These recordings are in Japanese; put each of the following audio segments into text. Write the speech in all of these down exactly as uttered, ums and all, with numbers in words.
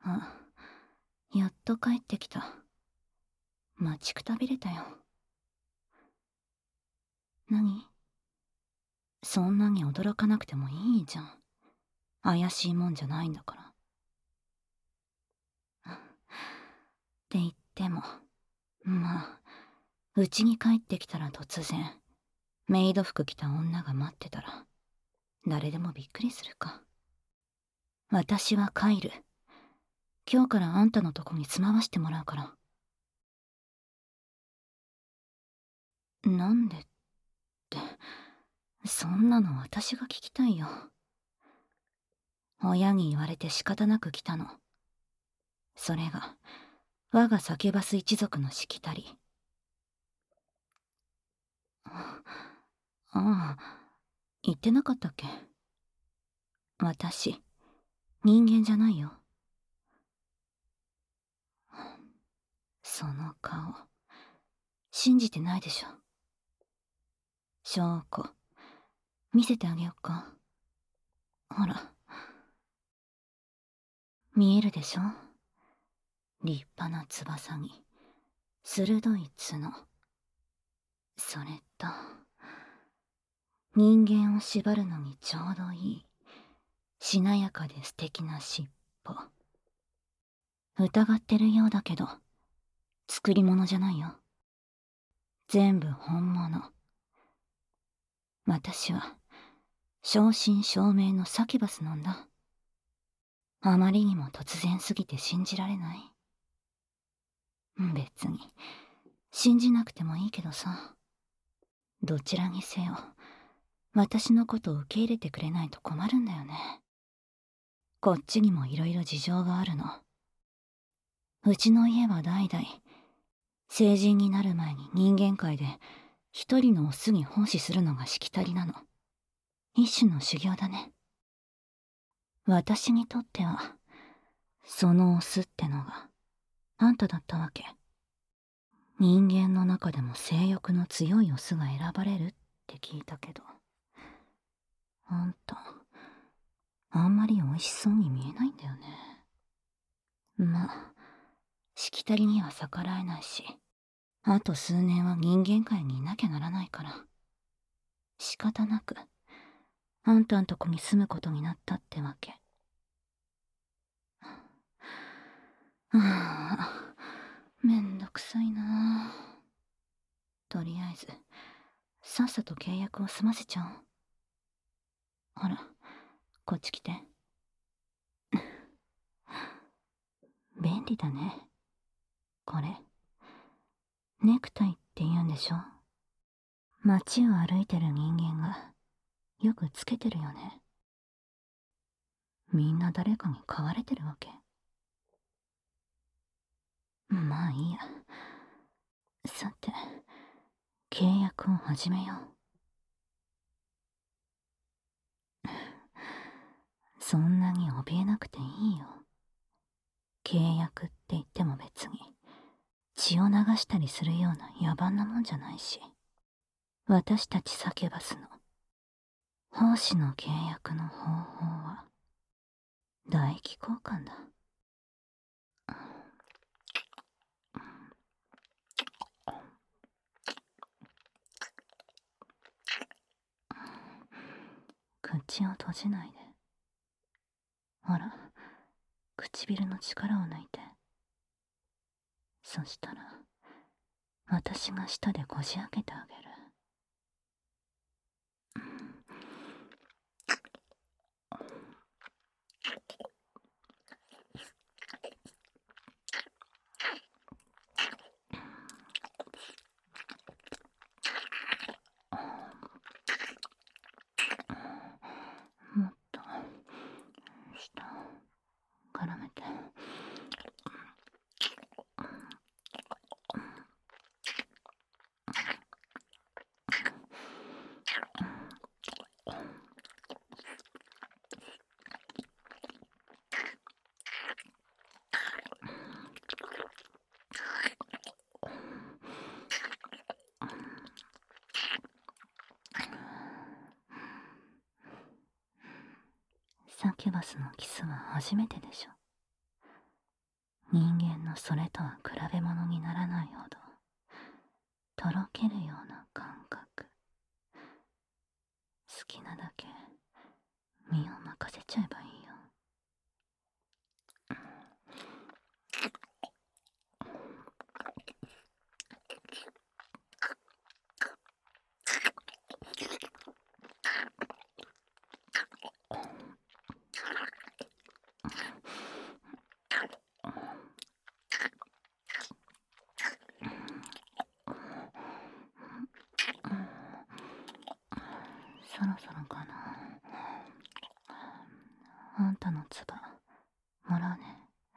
あ、やっと帰ってきた。待ちくたびれたよ。何？そんなに驚かなくてもいいじゃん。怪しいもんじゃないんだから。って言っても、まあ、うちに帰ってきたら突然、メイド服着た女が待ってたら、誰でもびっくりするか。私は帰る。今日からあんたのとこに住まわしてもらうから。なんでって、そんなの私が聞きたいよ。親に言われて仕方なく来たの。それが、我がサキュバス一族のしきたり。ああ、言ってなかったっけ？私、人間じゃないよ。その顔、信じてないでしょ。証拠、見せてあげよっか。ほら、見えるでしょ？立派な翼に、鋭い角。それと、人間を縛るのにちょうどいい、しなやかで素敵な尻尾。疑ってるようだけど、作り物じゃないよ。全部本物。私は、正真正銘のサキュバスなんだ。あまりにも突然すぎて信じられない。別に、信じなくてもいいけどさ。どちらにせよ、私のことを受け入れてくれないと困るんだよね。こっちにもいろいろ事情があるの。うちの家は代々、成人になる前に人間界で一人のオスに奉仕するのがしきたりなの。一種の修行だね。私にとっては、そのオスってのが、あんただったわけ。人間の中でも性欲の強いオスが選ばれるって聞いたけど、あんた、あんまり美味しそうに見えないんだよね。まあ、しきたりには逆らえないし、あと数年は人間界にいなきゃならないから。仕方なく、あんたんとこに住むことになったってわけ。ああ、めんどくさいな。とりあえず、さっさと契約を済ませちゃおう。ほら、こっち来て。便利だね。これ、ネクタイって言うんでしょ？街を歩いてる人間が、よくつけてるよね。みんな誰かに買われてるわけ。まあいいや。さて、契約を始めよう。そんなに怯えなくていいよ。契約って言っても別に、血を流したりするような野蛮なもんじゃないし、私たちサキュバスの、奉仕の契約の方法は、唾液交換だ。口を閉じないで。ほら、唇の力を抜いて。そしたら、私が舌でこじ開けてあげる。もっと、舌を絡めて。サキュバスのキスは初めてでしょ。 人間のそれとは比べ物にならないほどとろけるような感覚。好きなだけ身を任せちゃえばいいよ。そろそろかな。あんたの唾もらうね。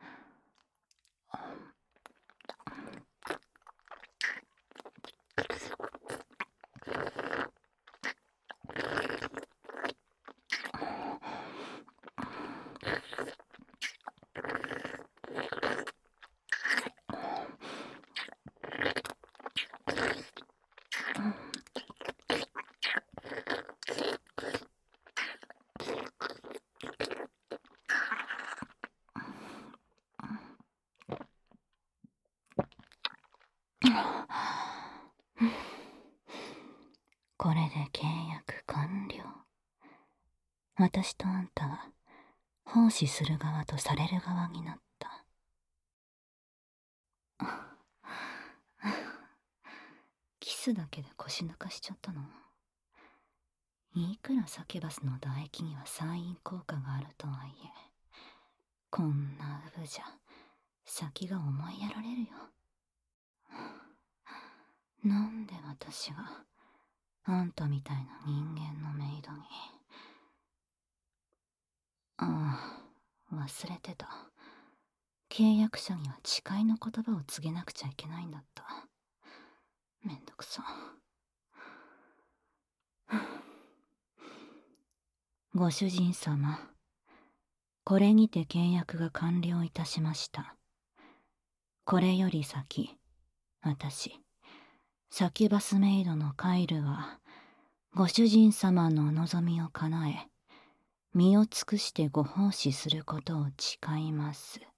これで契約完了。私とあんたは奉仕する側とされる側になった。キスだけで腰抜かしちゃったの。いくらサキュバスの唾液には催飲効果があるとはいえ、こんなウブじゃ先が思いやられるよ。なんで私があんたみたいな人間のメイドに。ああ、忘れてた。契約者には誓いの言葉を告げなくちゃいけないんだった。めんどくさ。ご主人様、これにて契約が完了いたしました。これより先、私、サキュバスメイドのカイルは、ご主人様のお望みを叶え、身を尽くしてご奉仕することを誓います。